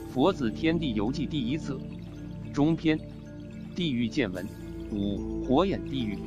佛子天地游记第1册中篇，地狱见闻5火眼地狱。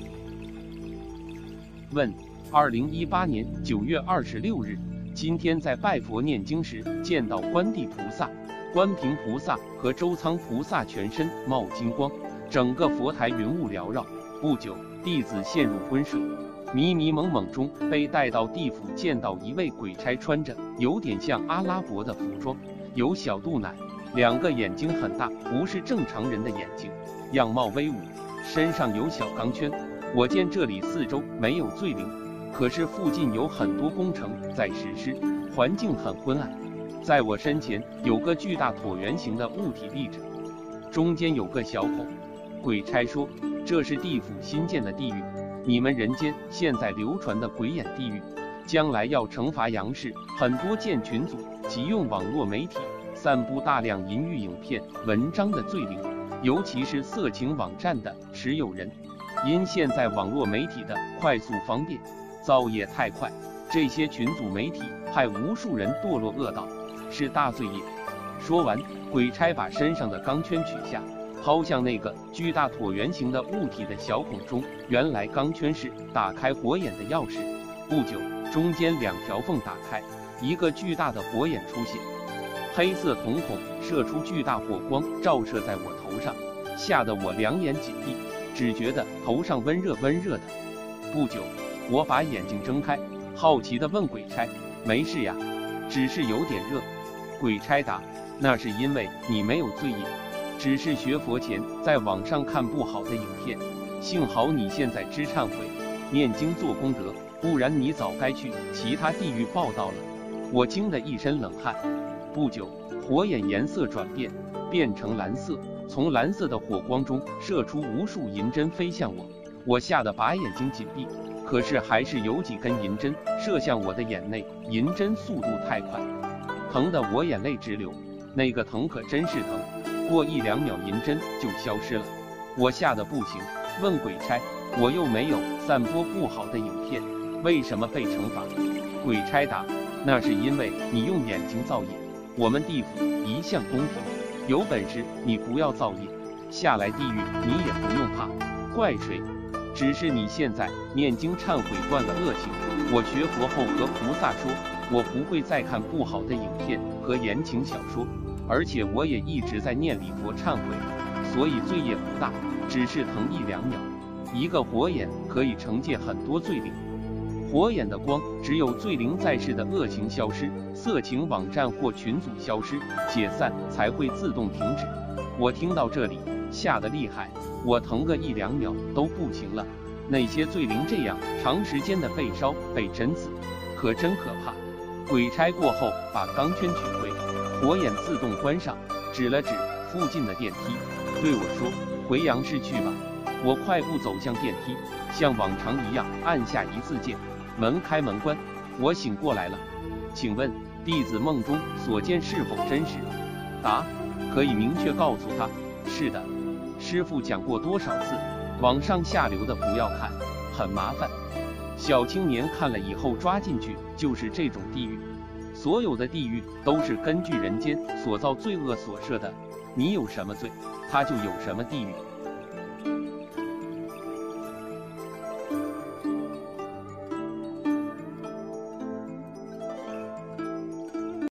问：2018年9月26日，今天在拜佛念经时，见到观地菩萨、观平菩萨和周仓菩萨全身冒金光，整个佛台云雾缭绕。不久，弟子陷入昏睡，迷迷蒙蒙中被带到地府，见到一位鬼差，穿着有点像阿拉伯的服装，有小肚腩，2个眼睛很大，不是正常人的眼睛，样貌威武，身上有小钢圈。我见这里四周没有罪灵，可是附近有很多工程在实施，环境很昏暗。在我身前有个巨大椭圆形的物体立着，中间有个小孔。鬼差说，这是地府新建的地狱，你们人间现在流传的鬼眼地狱，将来要惩罚杨氏很多建群组及用网络媒体散布大量淫欲影片、文章的罪灵，尤其是色情网站的持有人。因现在网络媒体的快速方便，造业太快，这些群组媒体害无数人堕落恶道，是大罪业。说完，鬼差把身上的钢圈取下，抛向那个巨大椭圆形的物体的小孔中。原来钢圈是打开火眼的钥匙。不久，中间2条缝打开，一个巨大的火眼出现，黑色瞳孔射出巨大火光，照射在我头上，吓得我2眼紧闭，只觉得头上温热温热的。不久，我把眼睛睁开，好奇地问鬼差：“没事呀，只是有点热。”鬼差答：“那是因为你没有罪业，只是学佛前在网上看不好的影片，幸好你现在知忏悔，念经做功德，不然你早该去其他地狱报道了。”我惊得一身冷汗。不久，火眼颜色转变，变成蓝色，从蓝色的火光中射出无数银针飞向我，我吓得把眼睛紧闭，可是还是有几根银针射向我的眼内，银针速度太快，疼得我眼泪直流。那个疼可真是疼，过1-2秒银针就消失了。我吓得不行，问鬼差：“我又没有散播不好的影片，为什么被惩罚？”鬼差答：“那是因为你用眼睛造业，我们地府一向公平，有本事你不要造业，下来地狱你也不用怕。怪谁？只是你现在念经忏悔断了恶行。我学佛后和菩萨说，我不会再看不好的影片和言情小说，而且我也一直在念礼佛忏悔，所以罪业不大，只是疼1-2秒。一个火眼可以惩戒很多罪灵。火眼的光只有罪灵在世的恶行消失，色情网站或群组消失解散才会自动停止。”我听到这里吓得厉害，我疼个1-2秒都不行了。那些罪灵这样长时间的被烧被针刺，可真可怕。鬼差过后把钢圈取回，火眼自动关上，指了指附近的电梯，对我说：“回杨氏去吧。”我快步走向电梯，像往常一样按下1字键，门开门关，我醒过来了。请问弟子梦中所见是否真实？答：可以明确告诉他，是的。师父讲过多少次，网上下流的不要看，很麻烦。小青年看了以后抓进去就是这种地狱。所有的地狱都是根据人间所造罪恶所设的，你有什么罪，他就有什么地狱。